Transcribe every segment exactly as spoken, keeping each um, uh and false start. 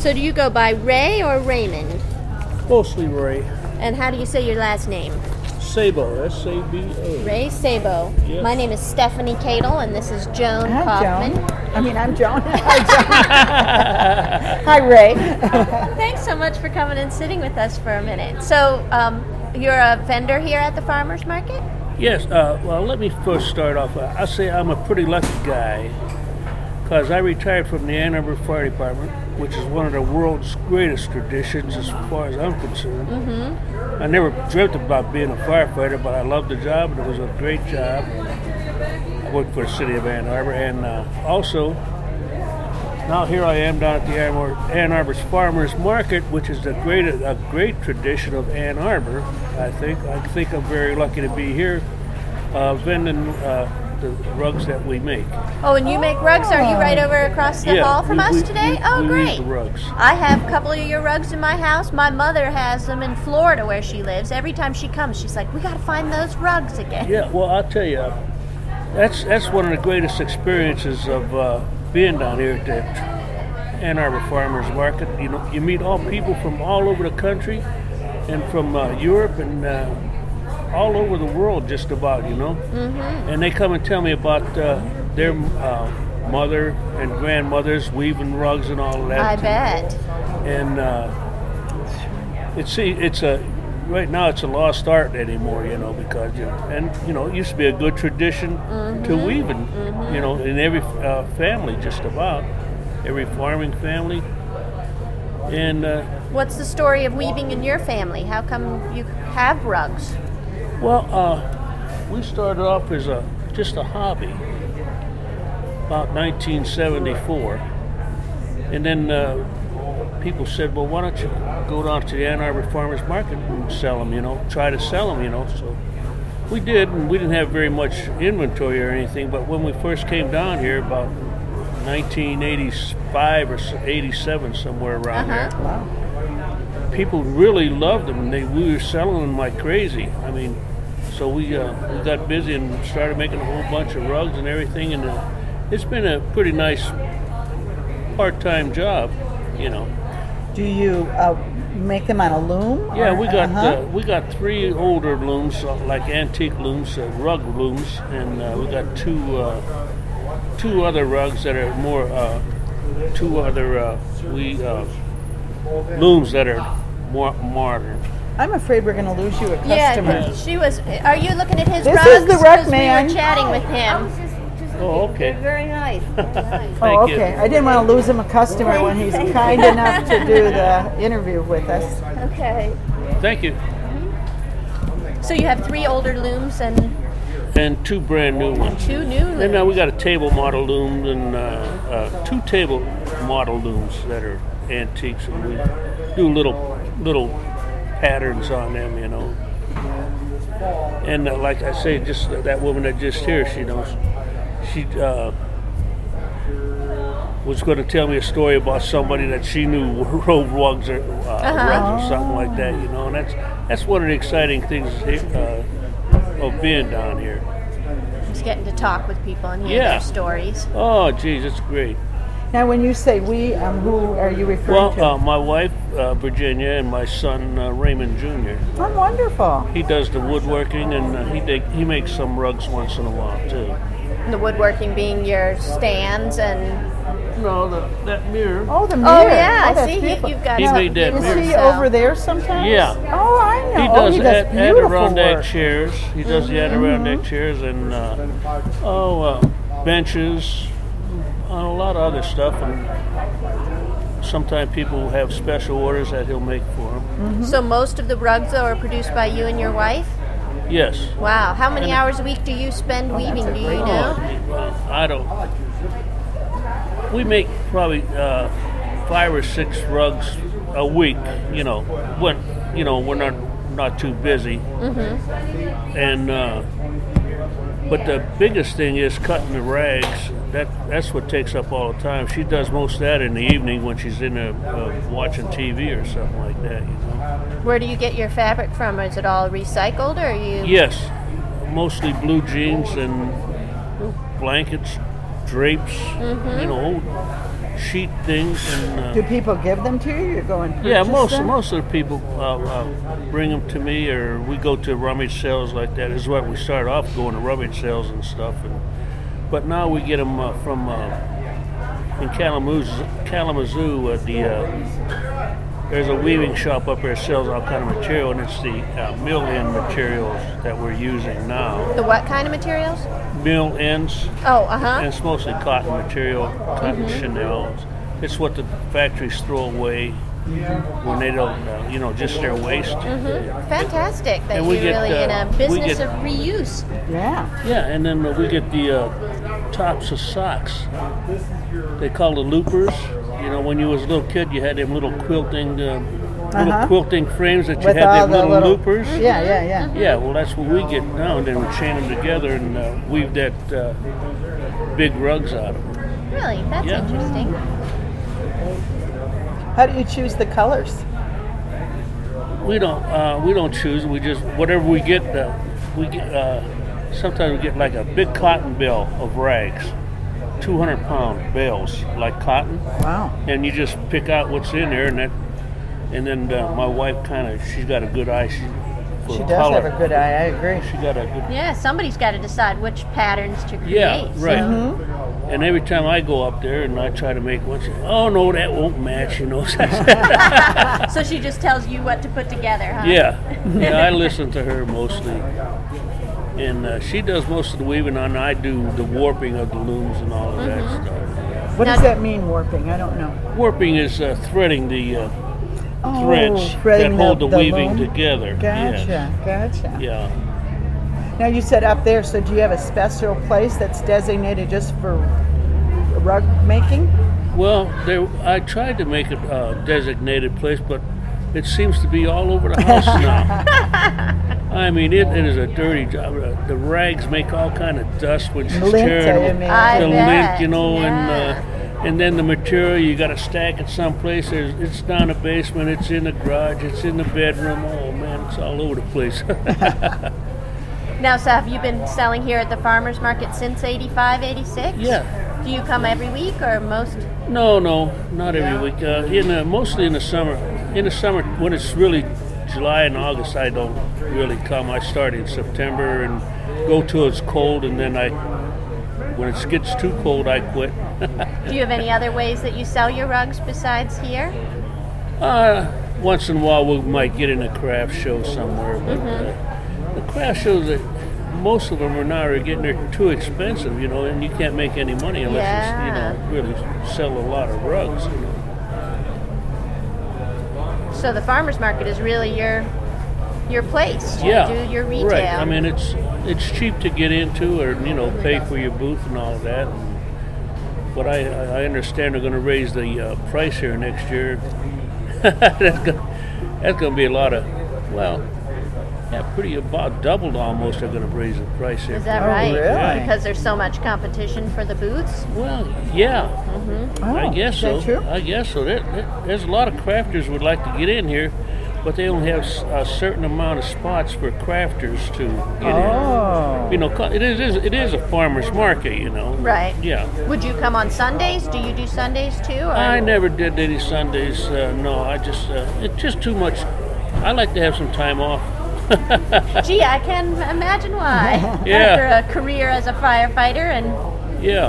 So do you go by Ray or Raymond? Mostly Ray. And how do you say your last name? Sabo, S A B O. Ray Sabo. Yes. My name is Stephanie Cadle, and this is Joan Hi, Kaufman. Joan. I mean, I'm Joan. Hi, Joan. Hi, Ray. Thanks so much for coming and sitting with us for a minute. So um, you're a vendor here at the farmers market? Yes, uh, well, let me first start off. Uh, I say I'm a pretty lucky guy because I retired from the Ann Arbor Fire Department, which is one of the world's greatest traditions as far as I'm concerned. Mm-hmm. I never dreamt about being a firefighter, but I loved the job, and it was a great job. I worked for the city of Ann Arbor, and uh, also, now here I am down at the Ann, Arbor, Ann Arbor's Farmers Market, which is a great, a great tradition of Ann Arbor, I think. I think I'm very lucky to be here uh, vending uh, the rugs that we make. Oh, and you make rugs? Are you right over across the Yeah, hall from we- us we- today? we- oh, we great. use the rugs. I have a couple of your rugs in my house. My mother has them in Florida where she lives. Every time she comes, she's like, we got to find those rugs again. Yeah, well, I'll tell you, that's that's one of the greatest experiences of uh, being down here at the Ann Arbor Farmers Market. You know, you meet all people from all over the country and from uh, Europe and uh, all over the world, just about. You know, mm-hmm. And they come and tell me about uh, their uh, mother and grandmothers weaving rugs and all of that. I bet. And uh, it's it's a right now it's a lost art anymore, you know, because you know, and you know it used to be a good tradition mm-hmm. to weaving, mm-hmm. you know, in every uh, family, just about every farming family. And uh, what's the story of weaving in your family? How come you have rugs? Well, uh, we started off as a just a hobby about nineteen seventy-four, and then. Uh, People said, well, why don't you go down to the Ann Arbor Farmers Market and sell them, you know, try to sell them, you know. So we did, and we didn't have very much inventory or anything, but when we first came down here about nineteen eighty-five or eighty-seven, somewhere around uh-huh. there, people really loved them, and they, we were selling them like crazy. I mean, so we, uh, we got busy and started making a whole bunch of rugs and everything, and uh, it's been a pretty nice part-time job, you know. Do you uh, make them on a loom? Yeah, or, we got uh-huh. uh, we got three older looms, uh, like antique looms, uh, rug looms, and uh, we got two uh, two other rugs that are more uh, two other uh, we uh, looms that are more modern. I'm afraid we're going to lose you a customer. Yeah, she was. Are you looking at his This rugs? is the rug 'Cause man. We were chatting with him. Oh, okay. They're very nice. Very nice. Thank Oh, you. okay. I didn't want to lose him a customer when he's kind enough to do the interview with us. Okay. Thank you. So you have three older looms and And two brand new ones. two new looms. And now we got a table model loom and uh, uh, two table model looms that are antiques, and we do little little patterns on them, you know. And uh, like I say, just uh, that woman that just here, she knows, she uh, was going to tell me a story about somebody that she knew wove rugs or uh, Uh-huh. rugs or something like that, you know. And that's that's one of the exciting things uh, of being down here. Just getting to talk with people and hear Yeah. their stories. Oh, geez, it's great. Now, when you say we, um, who are you referring Well, to? uh, my wife, uh, Virginia, and my son, uh, Raymond Junior Oh, wonderful. He does the woodworking, and uh, he dig- he makes some rugs once in a while, too. The woodworking being your stands and. No, the, that mirror. Oh, the mirror. Oh, yeah, that's see, you- beautiful. you've got He some- made that Is mirror. he So- over there sometimes? Yeah. Oh, I know. He oh, does, he does Ad- beautiful Adirondack work. chairs. He does the Adirondack chairs and, uh, oh, uh, benches, and a lot of other stuff. And sometimes people have special orders that he'll make for them. Mm-hmm. So most of the rugs, though, are produced by you and your wife? Yes. Wow. How many hours a week do you spend weaving? Do you know? Oh, I don't. We make probably uh, five or six rugs a week. You know, when you know we're not not too busy. Mm-hmm. And uh, but the biggest thing is cutting the rags. That that's what takes up all the time. She does most of that in the evening when she's in a, uh, watching T V or something like that. You know. Where do you get your fabric from? Is it all recycled, or are you? Yes, mostly blue jeans and blankets, drapes, Mm-hmm. you know, sheet things. And uh, Do people give them to you? You go and purchase yeah, most them? most of the people uh, uh, bring them to me, or we go to rummage sales like that. This is what we started off going to rummage sales and stuff, and but now we get them uh, from uh, in Kalamazoo. Kalamazoo, uh, the uh, there's a weaving shop up there that sells all kind of material, and it's the uh, mill end materials that we're using now. The what kind of materials? Mill ends. Oh, uh huh. And it's mostly cotton material, cotton Mm-hmm. Chanels. It's what the factories throw away when they don't, uh, you know, just their waste. Mm-hmm. Fantastic that And you're we get, really in uh, a we business get- of reuse. Yeah. Yeah, and then uh, we get the uh, tops of socks. They call the loopers. You know, when you was a little kid, you had them little quilting, uh, little Uh-huh. quilting frames that you With had all them the little, little- loopers. Yeah, yeah, yeah. Yeah, well, that's what we get now, and then we chain them together and uh, weave that uh, big rugs out of them. Really, that's Yeah. interesting. How do you choose the colors? We don't. Uh, we don't choose. We just whatever we get. Uh, we get. Uh, sometimes we get like a big cotton bale of rags, two hundred pound bales like cotton, Wow. and you just pick out what's in there, and that. And then uh, my wife kind of. She's got a good eye. She, for She does color. have a good eye, I agree. She got a good. Yeah, somebody's got to decide which patterns to create. Yeah, right. Mm-hmm. And every time I go up there and I try to make one, she, oh no, that won't match. You know. So she just tells you what to put together, huh? Yeah, yeah, I listen to her mostly, and uh, she does most of the weaving, and I do the warping of the looms and all of that stuff. What Now- does that mean, warping? I don't know. Warping is uh, threading the uh, Oh, threads that threading hold the, the weaving loom? together. Gotcha, Yes. gotcha. Yeah. Now you said up there, so do you have a special place that's designated just for rug making? Well, there, I tried to make a uh, designated place, but it seems to be all over the house now. I mean, it, it is a dirty job. Uh, the rags make all kind of dust when she's Lint, tearing I them. mean. I the bet. lint, you know, Yeah. and uh, and then the material you got to stack it someplace. There's, it's down the basement, it's in the garage, it's in the bedroom. Oh man, it's all over the place. Now, so have you been selling here at the farmers market since eighty-five, eighty-six? Yeah. Do you come every week or most? No, no, not every week. Uh, in the, mostly in the summer. In the summer, when it's really July and August, I don't really come. I start in September and go till it's cold, and then I, when it gets too cold, I quit. Do you have any other ways that you sell your rugs besides here? uh, once in a while, we might get in a craft show somewhere, but uh, the craft shows that most of them are now are getting they're too expensive, you know, and you can't make any money unless Yeah. you, you know, really sell a lot of rugs. You know. So the farmers market is really your your place to Yeah, do your retail. right. I mean, it's it's cheap to get into, or you know, pay for your booth and all of that. But I I understand they're going to raise the uh, price here next year. that's going that's going to be a lot of well, yeah, pretty about doubled almost. They're going to raise the price here. Is that Oh, right? really? Because there's so much competition for the booths. Well, yeah, Oh, I guess is so. that true? I guess so. There, there- there's a lot of crafters would like to get in here, but they only have s- a certain amount of spots for crafters to get in. Oh. You know, co- it is it is a farmer's market, you know. Right. Yeah. Would you come on Sundays? Do you do Sundays too? Or? I never did any Sundays. Uh, no, I just uh, it's just too much. I like to have some time off. Gee, I can imagine why. Yeah. After a career as a firefighter and Yeah.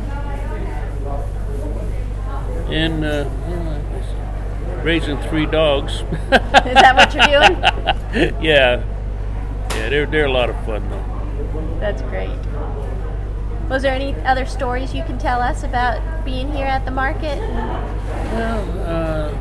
And uh, yeah, raising three dogs. is that what you're doing? yeah. Yeah, they're they're a lot of fun though. That's great. Was there any other stories you can tell us about being here at the market? Well,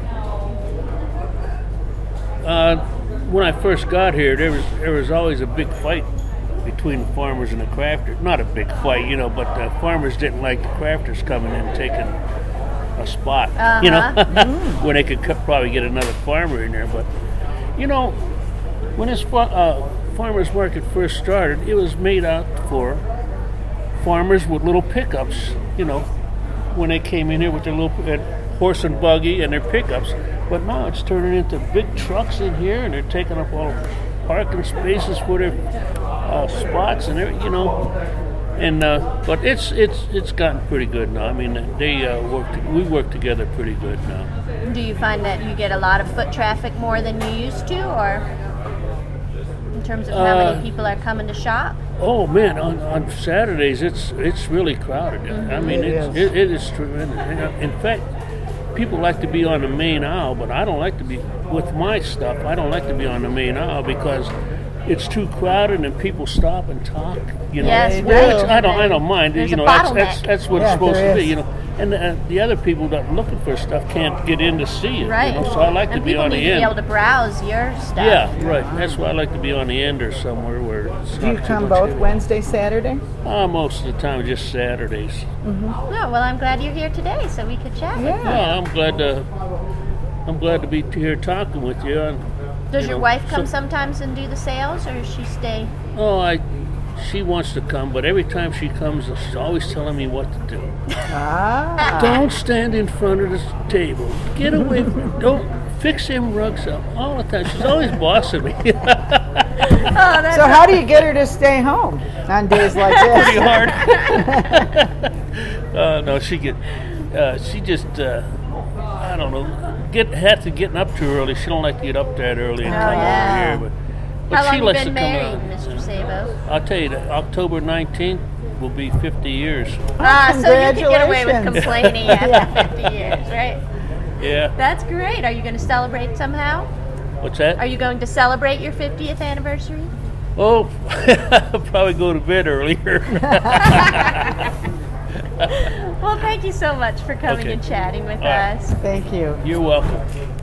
uh, uh, when I first got here, there was there was always a big fight between the farmers and the crafters. Not a big fight, you know, but the farmers didn't like the crafters coming in and taking a spot, you know, when they could co- probably get another farmer in there. But you know, when this fa- uh, farmers market first started, it was made out for farmers with little pickups, you know, when they came in here with their little uh, horse and buggy and their pickups. But now it's turning into big trucks in here, and they're taking up all parking spaces for their uh, spots, and they're, you know, And uh, but it's it's it's gotten pretty good now. I mean, they uh, work. We work together pretty good now. Do you find that you get a lot of foot traffic more than you used to, or in terms of how Uh, many people are coming to shop? Oh man, on, on Saturdays it's it's really crowded. I mean, It it's, is. it, it is tremendous. In fact, people like to be on the main aisle, but I don't like to be with my stuff. I don't like to be on the main aisle because it's too crowded and people stop and talk. You know, Yes, Which right. I don't. I don't mind. There's you a know, that's, that's bottleneck. that's what Yeah, it's supposed there to be. is. You know, and uh, the other people that are looking for stuff can't get in to see it. Right. You know? So I like and to be people on need the to end. be able to browse your stuff. Yeah, right. That's why I like to be on the end or somewhere where it's Do you not too come much both heavy. Wednesday, Saturday? Uh, most of the time, just Saturdays. Oh, well, I'm glad you're here today so we could chat with you. Yeah. Well, I'm glad to. I'm glad to be here talking with you. And, Does you your know, wife come so- sometimes and do the sales, or does she stay? Oh, I. She wants to come, but every time she comes, she's always telling me what to do. Ah. Don't stand in front of the table. Get away from. Don't fix them rugs up all the time. She's always bossing me. Oh, that's So how do you get her to stay home on days like Pretty this? hard. uh, no, she get. Uh, she just. Uh, I don't know. Get have to getting up too early. She don't like to get up that early and Oh, come yeah. over here. But, but How long she have you likes been to come married, out. Mister Sabo? I'll tell you that October nineteenth will be fifty years. Ah, so you can get away with Congratulations. complaining after fifty years, right? Yeah. That's great. Are you going to celebrate somehow? What's that? Are you going to celebrate your fiftieth anniversary? Oh, I'll probably go to bed earlier. Well, thank you so much for coming Okay. and chatting with All right. us. Thank you. You're welcome.